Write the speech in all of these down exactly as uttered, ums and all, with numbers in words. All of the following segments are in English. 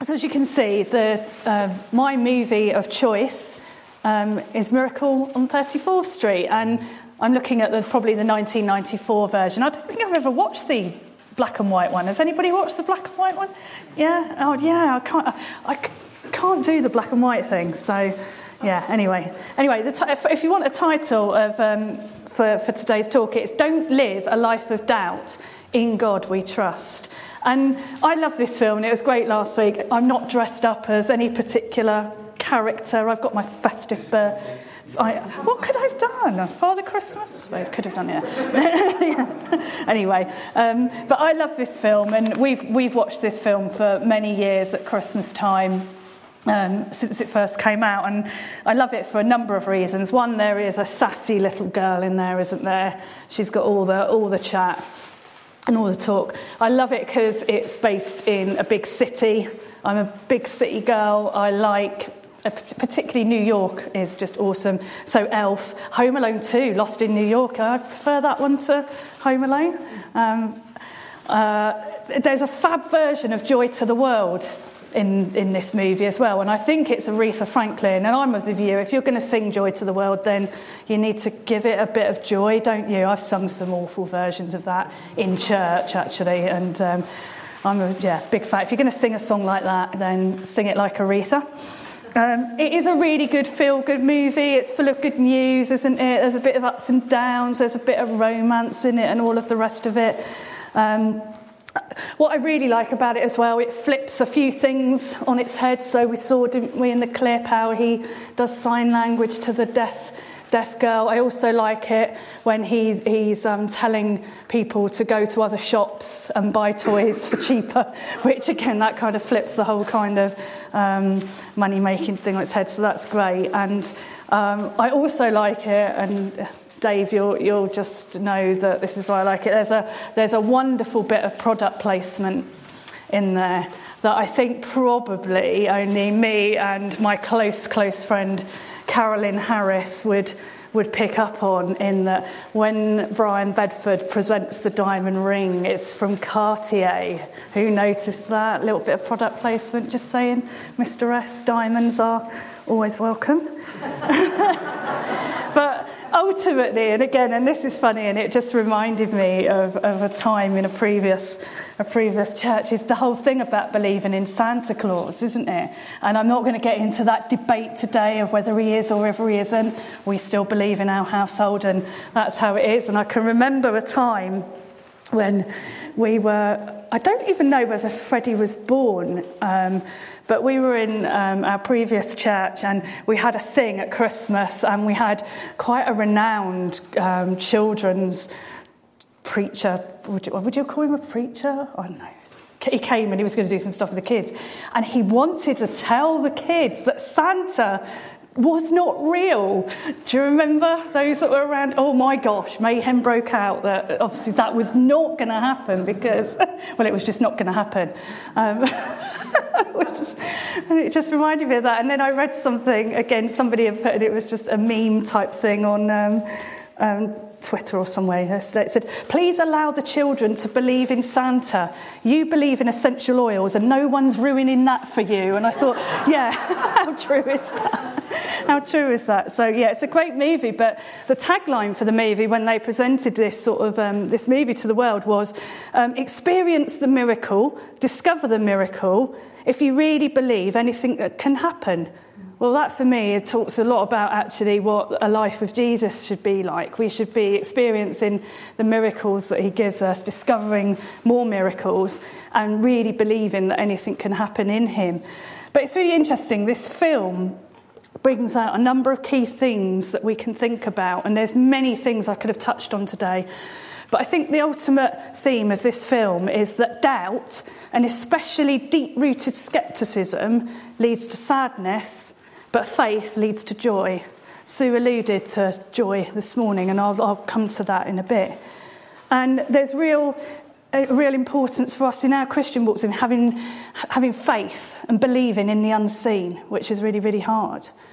So as you can see, the uh, my movie of choice um, is Miracle on thirty-fourth Street, and I'm looking at the, probably the nineteen ninety-four version. I don't think I've ever watched the black and white one. Has anybody watched the black and white one? Yeah? Oh, yeah, I can't, I, I can't do the black and white thing, so... Yeah, anyway. Anyway, the t- if, if you want a title of um, for, for today's talk, it's Don't Live a Life of Doubt, In God We Trust. And I love this film, and it was great last week. I'm not dressed up as any particular character. I've got my festive... Uh, I, what could I have done? Father Christmas? I suppose could have done it. Yeah. Anyway, um, but I love this film, and we've we've watched this film for many years at Christmas time. Um, since it first came out, and I love it for a number of reasons. One, there is a sassy little girl in there, isn't there? She's got all the all the chat and all the talk. I love it because it's based in a big city. I'm a big city girl. I like, particularly New York is just awesome. So Elf, Home Alone two, Lost in New York. I prefer that one to Home Alone. Um, uh, there's a fab version of Joy to the World in, in this movie as well, and I think it's Aretha Franklin, and I'm of the view, if you're going to sing Joy to the World, then you need to give it a bit of joy, don't you? I've sung some awful versions of that in church, actually, and um, I'm a yeah, big fan. If you're going to sing a song like that, then sing it like Aretha. Um, it is a really good feel-good movie. It's full of good news, isn't it? There's a bit of ups and downs, there's a bit of romance in it, and all of the rest of it. Um, What I really like about it as well, it flips a few things on its head. So we saw, didn't we, in the clip, how he does sign language to the deaf deaf girl. I also like it when he, he's um, telling people to go to other shops and buy toys for cheaper, which, again, that kind of flips the whole kind of um, money-making thing on its head. So that's great. And um, I also like it, and... Dave, you'll you'll just know that this is why I like it. There's a there's a wonderful bit of product placement in there that I think probably only me and my close close friend Carolyn Harris would would pick up on. In that, when Brian Bedford presents the diamond ring, it's from Cartier. Who noticed that? A little bit of product placement. Just saying, Mister S, diamonds are always welcome. But ultimately, and again, and this is funny, and it just reminded me of, of a time in a previous a previous church, is the whole thing about believing in Santa Claus, isn't it? And I'm not going to get into that debate today of whether he is or whether he isn't. We still believe in our household, and that's how it is. And I can remember a time when we were, I don't even know whether Freddie was born, um, but we were in um, our previous church, and we had a thing at Christmas, and we had quite a renowned um, children's preacher. Would you, would you call him a preacher? I don't know. He came and he was going to do some stuff with the kids, and he wanted to tell the kids that Santa was not real. Do you remember those that were around? Oh my gosh, mayhem broke out. That obviously that was not going to happen because, well, it was just not going to happen. Um, it, was just, it just reminded me of that. And then I read something, again, somebody had put it, it was just a meme type thing on um, um, Twitter or somewhere. It said, please allow the children to believe in Santa. You believe in essential oils and no one's ruining that for you. And I thought, yeah, how true is that? How true is that? So, yeah, it's a great movie, but the tagline for the movie when they presented this sort of um, this movie to the world was um, experience the miracle, discover the miracle. If you really believe, anything that can happen. Well, that for me, it talks a lot about actually what a life with Jesus should be like. We should be experiencing the miracles that he gives us, discovering more miracles, and really believing that anything can happen in him. But it's really interesting, this film brings out a number of key things that we can think about, and there's many things I could have touched on today. But I think the ultimate theme of this film is that doubt, and especially deep-rooted scepticism, leads to sadness, but faith leads to joy. Sue alluded to joy this morning, and I'll, I'll come to that in a bit. And there's real, a real importance for us in our Christian walks in having having faith and believing in the unseen, which is really, really hard.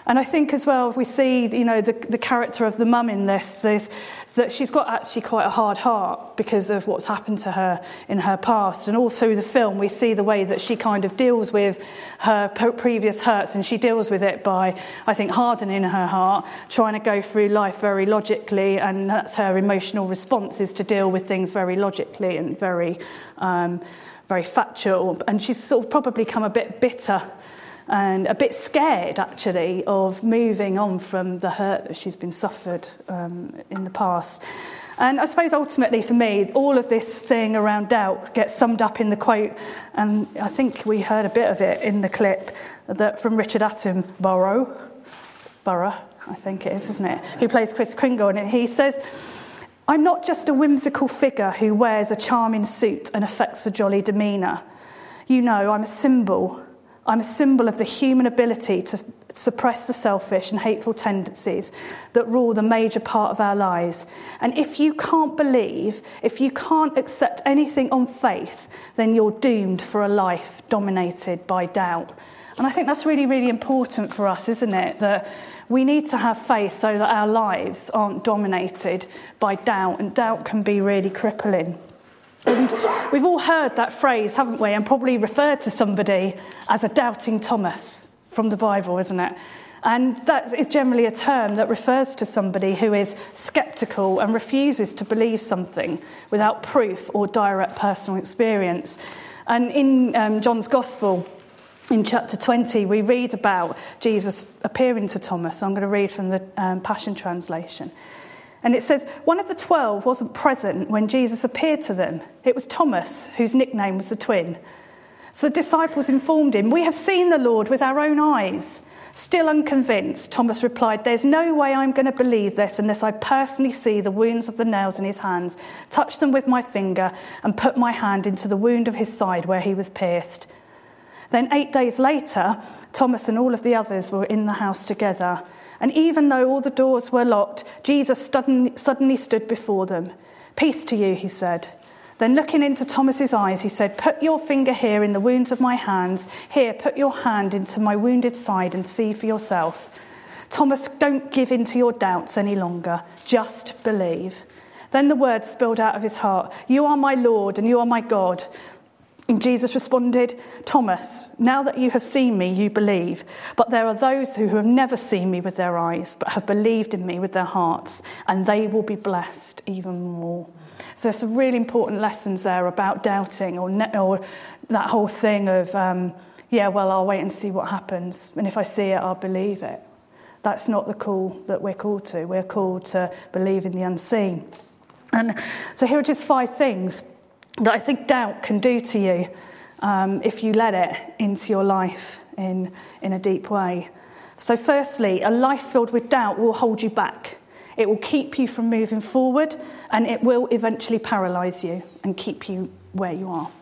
And I think as well, we see, you know, the, the character of the mum in this, is that she's got actually quite a hard heart because of what's happened to her in her past. And all through the film, we see the way that she kind of deals with her previous hurts, and she deals with it by, I think, hardening her heart, trying to go through life very logically, and that's her emotional response, is to deal with things very logically and very, um, very factual. And she's sort of probably come a bit bitter and a bit scared, actually, of moving on from the hurt that she's been suffered um, in the past. And I suppose ultimately for me, all of this thing around doubt gets summed up in the quote, and I think we heard a bit of it in the clip, that from Richard Attenborough, Borough, I think it is, isn't it, who plays Kris Kringle, and he says, "I'm not just a whimsical figure who wears a charming suit and affects a jolly demeanour. You know, I'm a symbol. I'm a symbol of the human ability to suppress the selfish and hateful tendencies that rule the major part of our lives. And if you can't believe, if you can't accept anything on faith, then you're doomed for a life dominated by doubt." And I think that's really, really important for us, isn't it? That we need to have faith so that our lives aren't dominated by doubt, and doubt can be really crippling. And we've all heard that phrase, haven't we, and probably referred to somebody as a doubting Thomas from the Bible, isn't it? And that is generally a term that refers to somebody who is sceptical and refuses to believe something without proof or direct personal experience. And in um, John's Gospel, in chapter twenty, we read about Jesus appearing to Thomas. I'm going to read from the um, Passion Translation. And it says, "One of the twelve wasn't present when Jesus appeared to them. It was Thomas, whose nickname was the Twin. So the disciples informed him, 'We have seen the Lord with our own eyes.' Still unconvinced, Thomas replied, 'There's no way I'm going to believe this unless I personally see the wounds of the nails in his hands, touch them with my finger, and put my hand into the wound of his side where he was pierced.' Then eight days later, Thomas and all of the others were in the house together. And even though all the doors were locked, Jesus suddenly stood before them. 'Peace to you,' he said. Then looking into Thomas's eyes, he said, 'Put your finger here in the wounds of my hands. Here, put your hand into my wounded side and see for yourself. Thomas, don't give in to your doubts any longer. Just believe.' Then the words spilled out of his heart, 'You are my Lord and you are my God.' And Jesus responded, 'Thomas, now that you have seen me, you believe. But there are those who have never seen me with their eyes, but have believed in me with their hearts, and they will be blessed even more.'" So there's some really important lessons there about doubting, or, ne- or that whole thing of, um, yeah, well, I'll wait and see what happens. And if I see it, I'll believe it. That's not the call that we're called to. We're called to believe in the unseen. And so here are just five things that I think doubt can do to you um, if you let it into your life in, in a deep way. So firstly, a life filled with doubt will hold you back. It will keep you from moving forward, and it will eventually paralyse you and keep you where you are.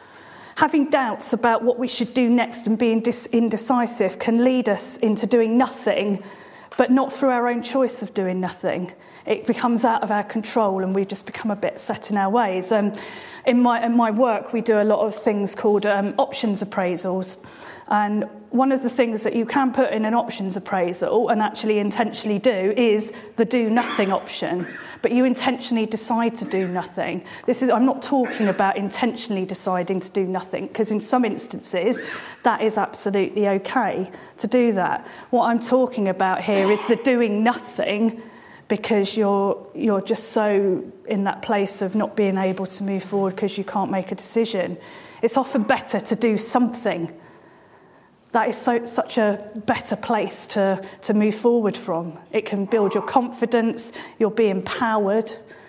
Having doubts about what we should do next and being dis- indecisive can lead us into doing nothing, but not through our own choice of doing nothing. It becomes out of our control, and we just become a bit set in our ways. Um, in my in my work, we do a lot of things called um, options appraisals. And one of the things that you can put in an options appraisal and actually intentionally do is the do nothing option. But you intentionally decide to do nothing. This is I'm not talking about intentionally deciding to do nothing, because in some instances that is absolutely okay to do that. What I'm talking about here is the doing nothing because you're you're just so in that place of not being able to move forward because you can't make a decision. It's often better to do something. That is so, such a better place to, to move forward from. It can build your confidence, you'll be empowered.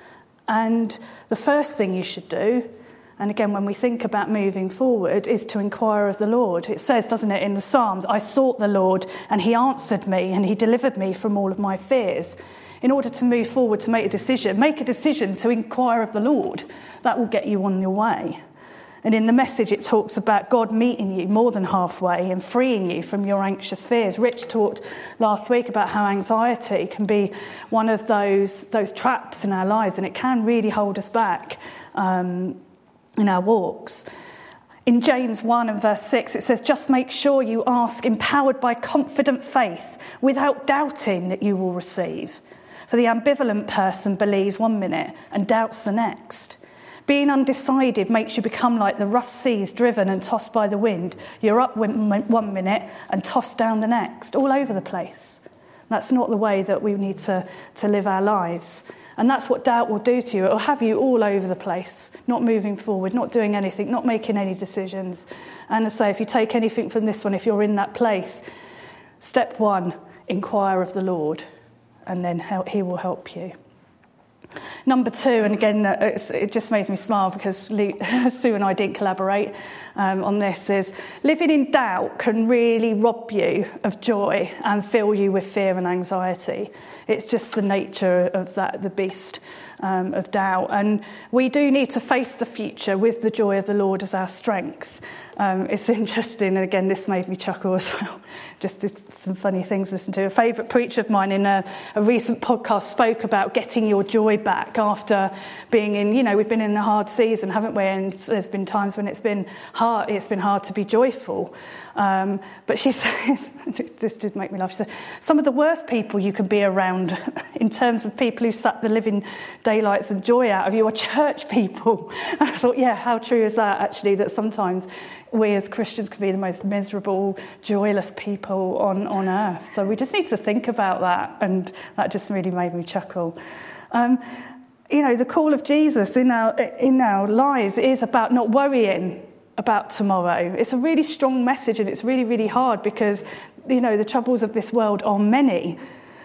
And the first thing you should do, and again, when we think about moving forward, is to inquire of the Lord. It says, doesn't it, in the Psalms, "I sought the Lord and he answered me and he delivered me from all of my fears." In order to move forward, to make a decision, make a decision to inquire of the Lord. That will get you on your way. And in the message, it talks about God meeting you more than halfway and freeing you from your anxious fears. Rich talked last week about how anxiety can be one of those those traps in our lives, and it can really hold us back um, in our walks. In James one and verse six, it says, just make sure you ask, empowered by confident faith, without doubting that you will receive. For the ambivalent person believes one minute and doubts the next. Being undecided makes you become like the rough seas driven and tossed by the wind. You're up one minute and tossed down the next, all over the place. That's not the way that we need to, to live our lives. And that's what doubt will do to you. It will have you all over the place, not moving forward, not doing anything, not making any decisions. And I say, if you take anything from this one, if you're in that place, step one, inquire of the Lord, and then he will help you. Number two, and again, it's, it just made me smile because Lee, Sue and I didn't collaborate um, on this, is living in doubt can really rob you of joy and fill you with fear and anxiety. It's just the nature of that, the beast um, of doubt. And we do need to face the future with the joy of the Lord as our strength. Um, it's interesting, and again, this made me chuckle as well. Just some funny things to listen to. A favourite preacher of mine in a, a recent podcast spoke about getting your joy back after being in, you know, we've been in a hard season, haven't we? And there's been times when it's been hard, it's been hard to be joyful. Um, but she says, this did make me laugh, she said, some of the worst people you can be around in terms of people who suck the living daylights and joy out of you are church people. And I thought, yeah, how true is that actually, that sometimes we as Christians can be the most miserable, joyless people on, on earth. So we just need to think about that, and that just really made me chuckle. Um, you know, the call of Jesus in our in our lives is about not worrying about tomorrow. It's a really strong message, and it's really, really hard because, you know, the troubles of this world are many.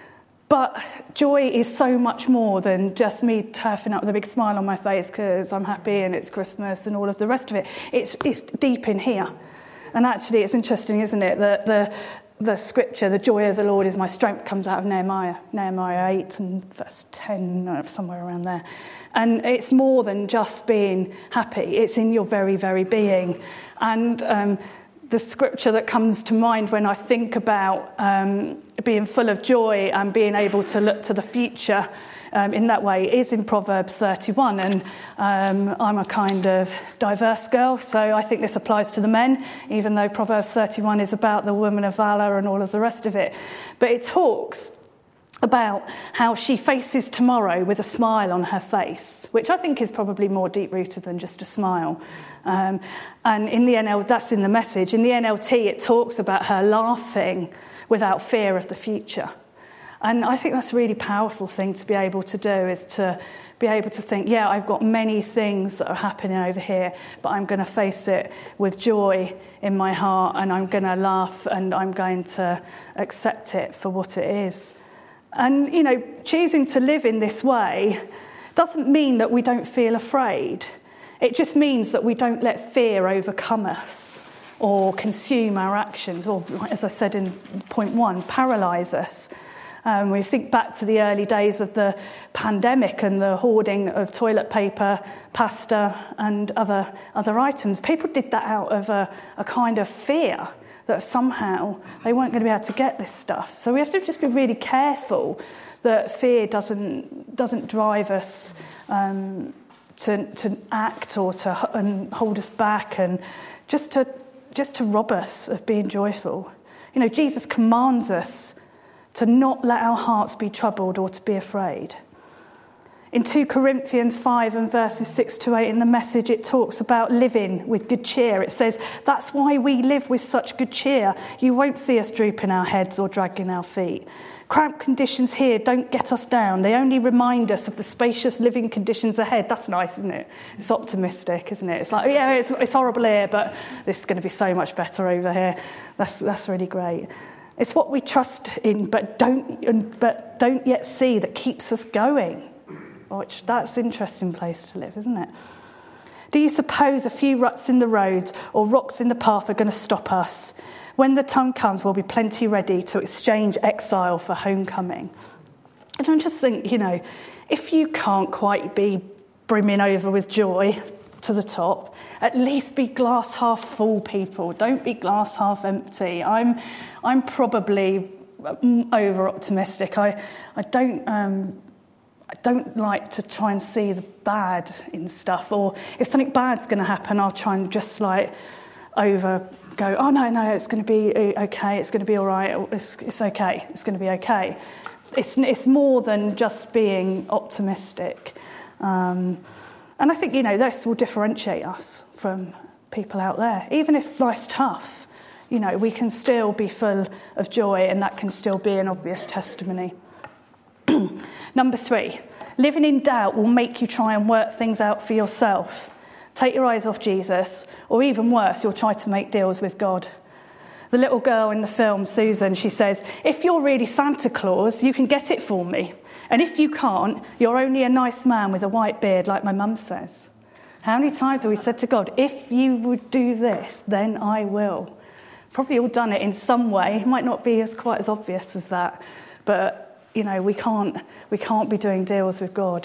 But joy is so much more than just me turfing up with a big smile on my face because I'm happy and it's Christmas and all of the rest of it. It's it's deep in here. And actually, it's interesting, isn't it, that the the scripture, the joy of the Lord is my strength, comes out of Nehemiah, Nehemiah eight and verse ten, or somewhere around there. And it's more than just being happy. It's in your very, very being. And um, the scripture that comes to mind when I think about um, being full of joy and being able to look to the future um, in that way is in Proverbs thirty-one. And um, I'm a kind of diverse girl, so I think this applies to the men, even though Proverbs thirty-one is about the woman of valour and all of the rest of it. But it talks about how she faces tomorrow with a smile on her face, which I think is probably more deep-rooted than just a smile. Um, and in the N L, that's in the message. In the N L T, it talks about her laughing without fear of the future. And I think that's a really powerful thing to be able to do, is to be able to think, yeah, I've got many things that are happening over here, but I'm going to face it with joy in my heart, and I'm going to laugh, and I'm going to accept it for what it is. And, you know, choosing to live in this way doesn't mean that we don't feel afraid. It just means that we don't let fear overcome us or consume our actions, or, as I said in point one, paralyse us. Um, we think back to the early days of the pandemic and the hoarding of toilet paper, pasta and other other items. People did that out of a, a kind of fear that somehow they weren't going to be able to get this stuff. So we have to just be really careful that fear doesn't doesn't drive us um, to to act or to and hold us back, and just to just to rob us of being joyful. You know, Jesus commands us to not let our hearts be troubled or to be afraid. In Second Corinthians five and verses six to eight in the Message, it talks about living with good cheer. It says, that's why we live with such good cheer. You won't see us drooping our heads or dragging our feet. Cramped conditions here don't get us down. They only remind us of the spacious living conditions ahead. That's nice, isn't it? It's optimistic, isn't it? It's like, yeah, it's, it's horrible here, but this is going to be so much better over here. That's that's really great. It's what we trust in, but don't but don't yet see, that keeps us going. Which, that's an interesting place to live, isn't it? Do you suppose a few ruts in the roads or rocks in the path are going to stop us? When the time comes, we'll be plenty ready to exchange exile for homecoming. And I just think, you know, if you can't quite be brimming over with joy to the top, at least be glass half full, people. Don't be glass half empty. I'm, I'm probably over optimistic. I, I don't. Um, I don't like to try and see the bad in stuff, or if something bad's going to happen, I'll try and just like over go, oh no, no, it's going to be okay, it's going to be all right, it's, it's okay, it's going to be okay. It's, it's more than just being optimistic. Um, and I think, you know, this will differentiate us from people out there. Even if life's tough, you know, we can still be full of joy, and that can still be an obvious testimony. Number three, living in doubt will make you try and work things out for yourself. Take your eyes off Jesus, or even worse, you'll try to make deals with God. The little girl in the film, Susan, she says, if you're really Santa Claus, you can get it for me. And if you can't, you're only a nice man with a white beard, like my mum says. How many times have we said to God, if you would do this, then I will? Probably all done it in some way. It might not be as quite as obvious as that, but you know, we can't we can't be doing deals with God.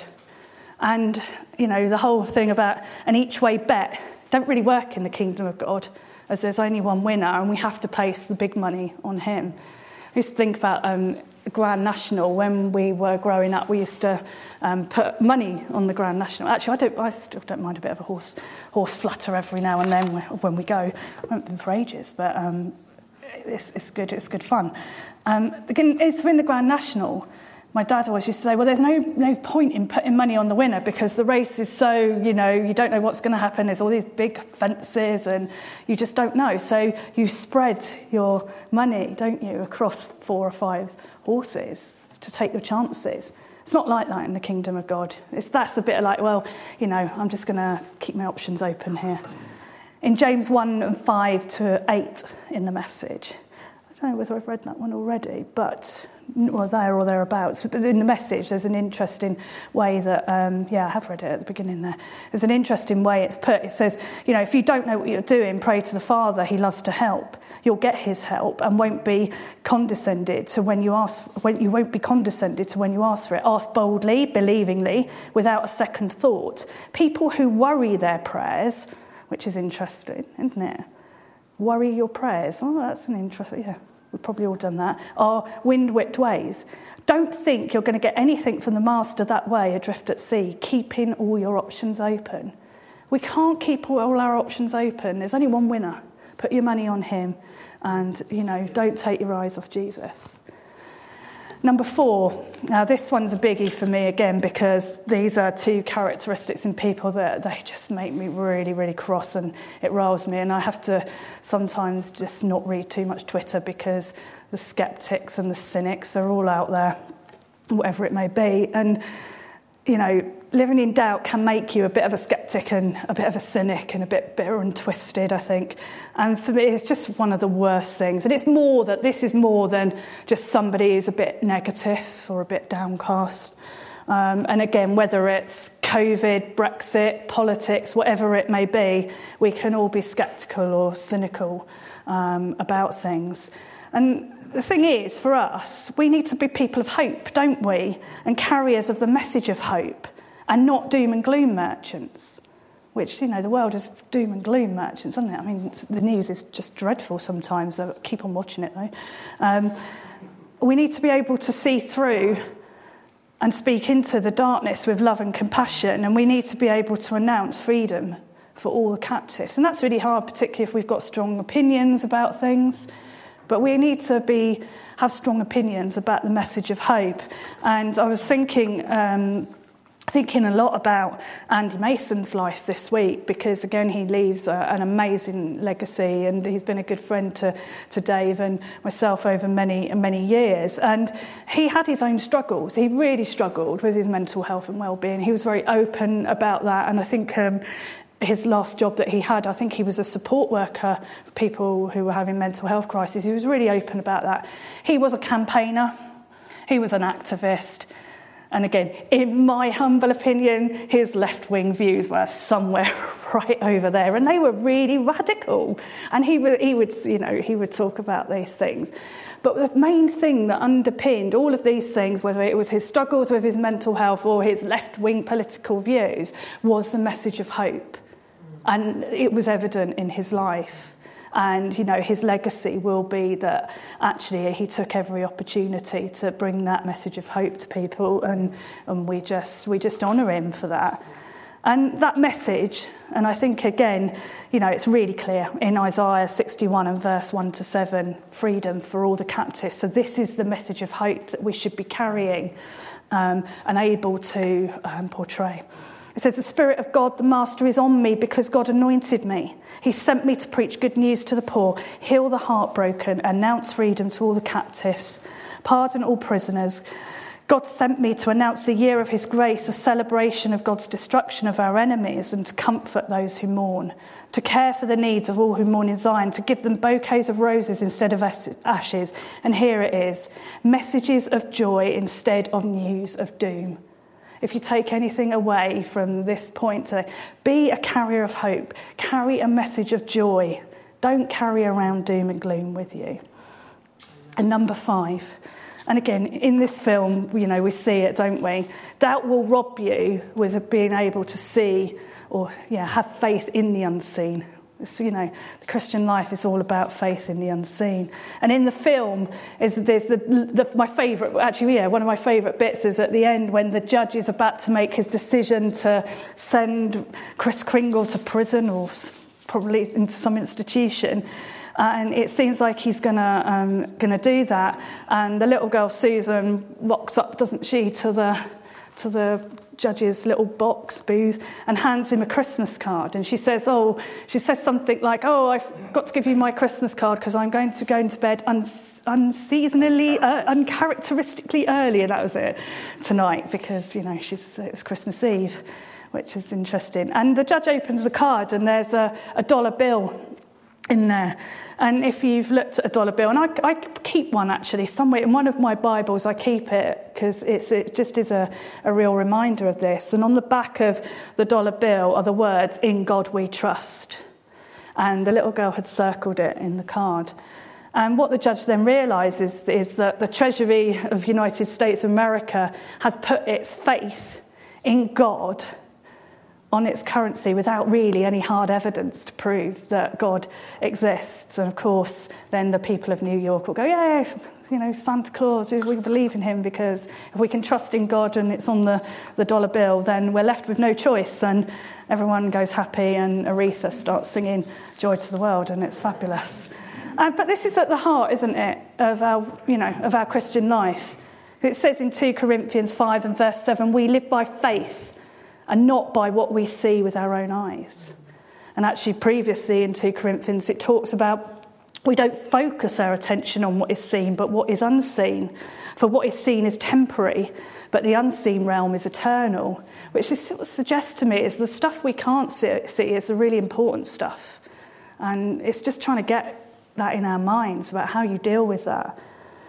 And, you know, the whole thing about an each way bet don't really work in the kingdom of God, as there's only one winner and we have to place the big money on him. I used to think about um, Grand National. When we were growing up, we used to um, put money on the Grand National. Actually, I don't. I still don't mind a bit of a horse horse flutter every now and then when we go. I haven't been for ages, but um, it's, it's good. It's good fun. Um, again, it's in the Grand National. My dad always used to say, well, there's no no point in putting money on the winner because the race is so, you know, you don't know what's going to happen. There's all these big fences and you just don't know. So you spread your money, don't you, across four or five horses to take your chances. It's not like that in the kingdom of God. It's, that's a bit like, well, you know, I'm just going to keep my options open here. In James one and five to eight in the Message, I don't know whether I've read that one already, but... or there or thereabouts. But in the Message, there's an interesting way that, um, yeah, I have read it at the beginning there. There's an interesting way it's put. It says, you know, if you don't know what you're doing, pray to the Father. He loves to help. You'll get his help and won't be condescended to when you ask. When you won't be condescended to when you ask for it. Ask boldly, believingly, without a second thought. People who worry their prayers, which is interesting, isn't it? Worry your prayers. Oh, that's an interesting. Yeah. We've probably all done that, are wind-whipped ways. Don't think you're going to get anything from the master that way, adrift at sea, keeping all your options open. We can't keep all our options open. There's only one winner. Put your money on him and, you know, don't take your eyes off Jesus. Number four. Now, this one's a biggie for me again because these are two characteristics in people that they just make me really, really cross and it riles me. And I have to sometimes just not read too much Twitter because the skeptics and the cynics are all out there, whatever it may be. And, you know, living in doubt can make you a bit of a skeptic and a bit of a cynic and a bit bitter and twisted, I think. And for me, it's just one of the worst things. And it's more that this is more than just somebody who's a bit negative or a bit downcast. Um, and again, whether it's COVID, Brexit, politics, whatever it may be, we can all be sceptical or cynical um, about things. And the thing is, for us, we need to be people of hope, don't we? And carriers of the message of hope and not doom and gloom merchants, which, you know, the world is doom and gloom merchants, isn't it? I mean, the news is just dreadful sometimes. I keep on watching it, though. Um, we need to be able to see through and speak into the darkness with love and compassion, and we need to be able to announce freedom for all the captives. And that's really hard, particularly if we've got strong opinions about things. But we need to be have strong opinions about the message of hope. And I was thinking um, thinking a lot about Andy Mason's life this week because, again, he leaves a, an amazing legacy and he's been a good friend to, to Dave and myself over many, many years. And he had his own struggles. He really struggled with his mental health and well-being. He was very open about that. And I think... Um, his last job that he had, I think he was a support worker for people who were having mental health crises. He was really open about that. He was a campaigner. He was an activist. And again, in my humble opinion, his left-wing views were somewhere right over there. And they were really radical. And he would, he would, you know, he would talk about these things. But the main thing that underpinned all of these things, whether it was his struggles with his mental health or his left-wing political views, was the message of hope. And it was evident in his life. And, you know, his legacy will be that actually he took every opportunity to bring that message of hope to people, and, and we just we just honour him for that. And that message, and I think, again, you know, it's really clear in Isaiah sixty-one and verse one to seven, freedom for all the captives. So this is the message of hope that we should be carrying um, and able to um, portray. It says, the Spirit of God, the Master, is on me because God anointed me. He sent me to preach good news to the poor, heal the heartbroken, announce freedom to all the captives, pardon all prisoners. God sent me to announce the year of his grace, a celebration of God's destruction of our enemies, and to comfort those who mourn, to care for the needs of all who mourn in Zion, to give them bouquets of roses instead of ashes. And here it is, messages of joy instead of news of doom. If you take anything away from this point today, be a carrier of hope. Carry a message of joy. Don't carry around doom and gloom with you. And number five, and again, in this film, you know, we see it, don't we? Doubt will rob you with being able to see or, yeah, have faith in the unseen. So, you know, the Christian life is all about faith in the unseen. And in the film, is there's the, the my favourite, actually, yeah, one of my favourite bits is at the end when the judge is about to make his decision to send Kris Kringle to prison or probably into some institution. And it seems like he's gonna um, gonna do that. And the little girl Susan walks up, doesn't she, to the to the judge's little box booth and hands him a Christmas card. And she says, "Oh," she says something like, "Oh, I've got to give you my Christmas card because I'm going to go into bed uns- unseasonally, uh, uncharacteristically early." And that was it tonight because you know she's it was Christmas Eve, which is interesting. And the judge opens the card and there's a, a dollar bill in there. And if you've looked at a dollar bill, and I, I keep one actually somewhere in one of my Bibles, I keep it because it's it just is a, a real reminder of this. And on the back of the dollar bill are the words, "In God we trust." And the little girl had circled it in the card. And what the judge then realises is that the Treasury of the United States of America has put its faith in God on its currency without really any hard evidence to prove that God exists. And of course, then the people of New York will go, yeah, you know, Santa Claus, we believe in him because if we can trust in God and it's on the, the dollar bill, then we're left with no choice. And everyone goes happy and Aretha starts singing Joy to the World and it's fabulous. Uh, but this is at the heart, isn't it, of our, you know, of our Christian life. It says in Second Corinthians five and verse seven, we live by faith and not by what we see with our own eyes. And actually previously in Second Corinthians it talks about we don't focus our attention on what is seen but what is unseen. For what is seen is temporary, but the unseen realm is eternal. Which is, what suggests to me is the stuff we can't see, see is the really important stuff. And it's just trying to get that in our minds about how you deal with that.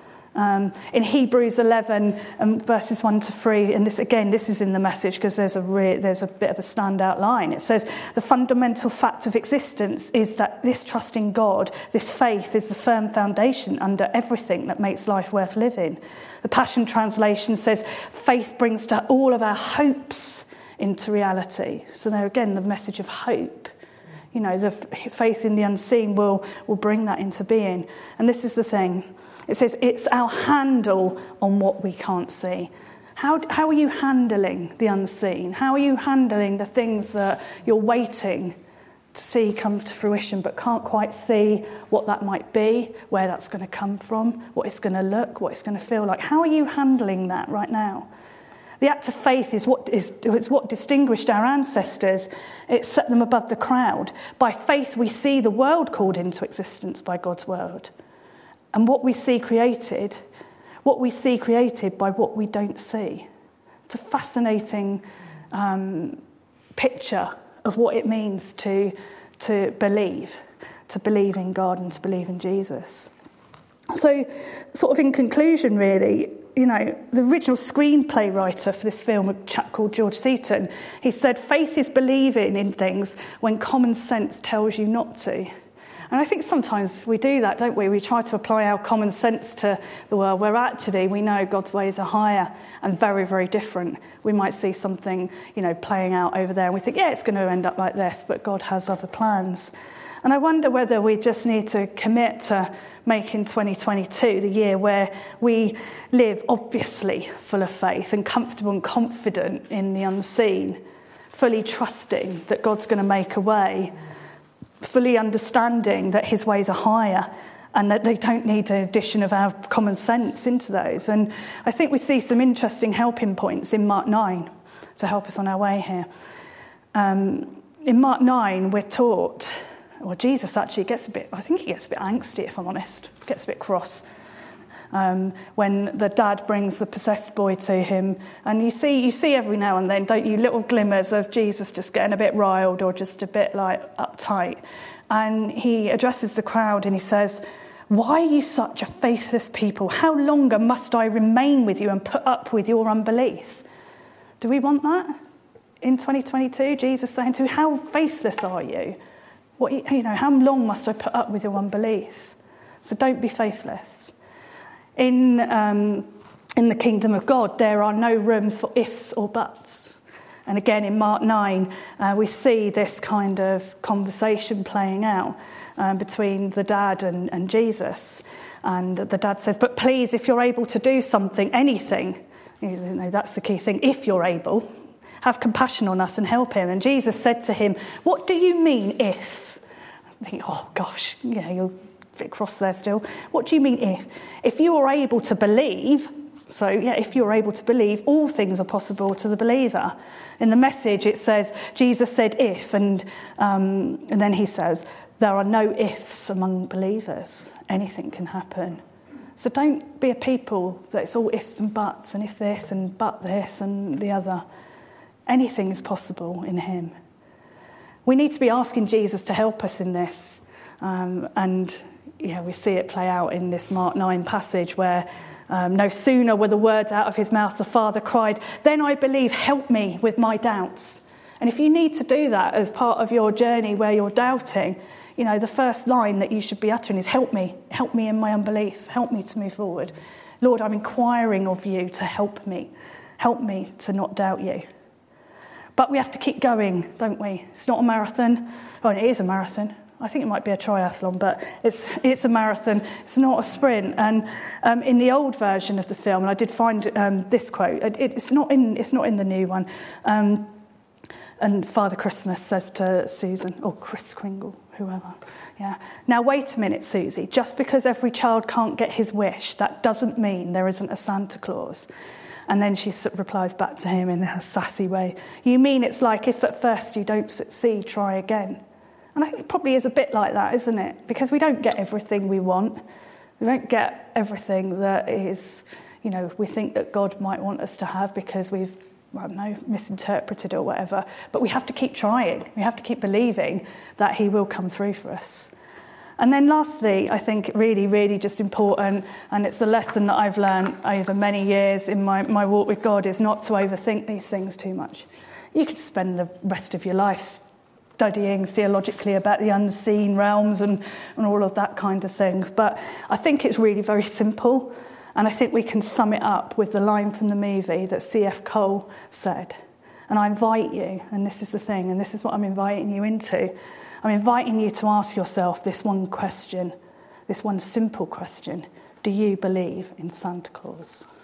Um, in Hebrews eleven, um, verses one to three, and this again, this is in the Message because there's a re- there's a bit of a standout line. It says, the fundamental fact of existence is that this trust in God, this faith, is the firm foundation under everything that makes life worth living. The Passion Translation says, faith brings to all of our hopes into reality. So there again, the message of hope. You know, the f- faith in the unseen will, will bring that into being. And this is the thing. It says it's our handle on what we can't see. How, how are you handling the unseen? How are you handling the things that you're waiting to see come to fruition but can't quite see what that might be, where that's going to come from, what it's going to look, what it's going to feel like? How are you handling that right now? The act of faith is what is it's what distinguished our ancestors. It set them above the crowd. By faith we see the world called into existence by God's word. And what we see created, what we see created by what we don't see. It's a fascinating um, picture of what it means to, to believe, to believe in God and to believe in Jesus. So, sort of in conclusion, really, you know, the original screenplay writer for this film, a chap called George Seaton, he said, faith is believing in things when common sense tells you not to. And I think sometimes we do that, don't we? We try to apply our common sense to the world, where actually we know God's ways are higher and very, very different. We might see something, you know, playing out over there, and we think, yeah, it's going to end up like this, but God has other plans. And I wonder whether we just need to commit to making twenty twenty-two the year where we live, obviously, full of faith and comfortable and confident in the unseen, fully trusting that God's going to make a way, fully understanding that his ways are higher and that they don't need an addition of our common sense into those. And I think we see some interesting helping points in Mark nine to help us on our way here. Um, in Mark nine, we're taught, well, Jesus actually gets a bit, I think he gets a bit angsty, if I'm honest, gets a bit cross. Um, when the dad brings the possessed boy to him, and you see you see every now and then, don't you, little glimmers of Jesus just getting a bit riled or just a bit like uptight. And he addresses the crowd and he says, "Why are you such a faithless people? How longer must I remain with you and put up with your unbelief?" Do we want that in twenty twenty-two? Jesus saying to, how faithless are you? What, you know, how long must I put up with your unbelief? So don't be faithless. In um, in the kingdom of God, there are no rooms for ifs or buts. And again, in Mark nine, uh, we see this kind of conversation playing out uh, between the dad and, and Jesus. And the dad says, "But please, if you're able to do something, anything," you know, that's the key thing, if you're able, "have compassion on us and help him." And Jesus said to him, "What do you mean, if?" I think, oh gosh, yeah, you're a bit cross there still. What do you mean, if? If you are able to believe, so yeah, if you're able to believe, all things are possible to the believer. In the Message, it says, Jesus said if, and um, and then he says, there are no ifs among believers. Anything can happen. So don't be a people that it's all ifs and buts, and if this and but this and the other. Anything is possible in him. We need to be asking Jesus to help us in this. Um, and yeah, we see it play out in this Mark nine passage where um, no sooner were the words out of his mouth, the Father cried, "Then I believe, help me with my doubts." And if you need to do that as part of your journey where you're doubting, you know, the first line that you should be uttering is, "Help me, help me in my unbelief, help me to move forward. Lord, I'm inquiring of you to help me, help me to not doubt you." But we have to keep going, don't we? It's not a marathon. Oh, it is a marathon. I think it might be a triathlon, but it's it's a marathon. It's not a sprint. And um, in the old version of the film, and I did find um, this quote. It, it's not in it's not in the new one. Um, and Father Christmas says to Susan, or Chris Kringle, whoever, yeah. "Now wait a minute, Susie. Just because every child can't get his wish, that doesn't mean there isn't a Santa Claus." And then she replies back to him in her sassy way, "You mean it's like if at first you don't succeed, try again?" And I think it probably is a bit like that, isn't it? Because we don't get everything we want. We don't get everything that is, you know, we think that God might want us to have because we've, I don't know, misinterpreted or whatever. But we have to keep trying. We have to keep believing that he will come through for us. And then lastly, I think really, really just important, and it's a lesson that I've learned over many years in my, my walk with God, is not to overthink these things too much. You could spend the rest of your life studying theologically about the unseen realms and, and all of that kind of things. But I think it's really very simple, and I think we can sum it up with the line from the movie that C F Cole said. And I invite you, and this is the thing, and this is what I'm inviting you into, I'm inviting you to ask yourself this one question, this one simple question. Do you believe in Santa Claus?